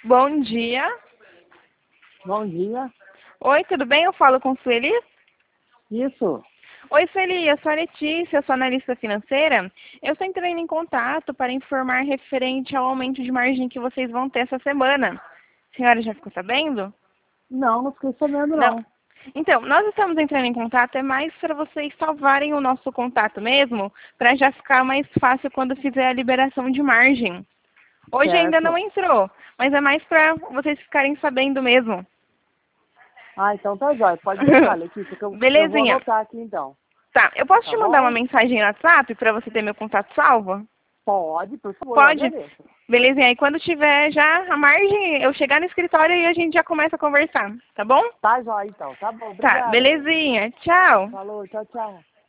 Bom dia. Bom dia. Oi, tudo bem? Eu falo com Sueli? Isso. Oi, Sueli, eu sou a Letícia, eu sou analista financeira. Eu estou entrando em contato para informar referente ao aumento de margem que vocês vão ter essa semana. A senhora já ficou sabendo? Não fiquei sabendo Não. não. Então, nós estamos entrando em contato, é mais para vocês salvarem o nosso contato mesmo, para já ficar mais fácil quando fizer a liberação de margem. Hoje ainda não Certo. entrou, mas é mais para vocês ficarem sabendo mesmo. Ah, então tá jóia. Pode deixar, Letícia, que eu vou Belezinha. anotar aqui então. Tá, eu posso Tá te mandar uma bom? mensagem no WhatsApp para você ter meu contato salvo? Pode, por favor, eu Pode? agradeço. Belezinha, aí quando tiver já a margem, eu chegar no escritório e a gente já começa a conversar, tá bom? Tá jóia então. Tá bom, Tá, obrigada. belezinha. Tchau. Falou, tchau, tchau.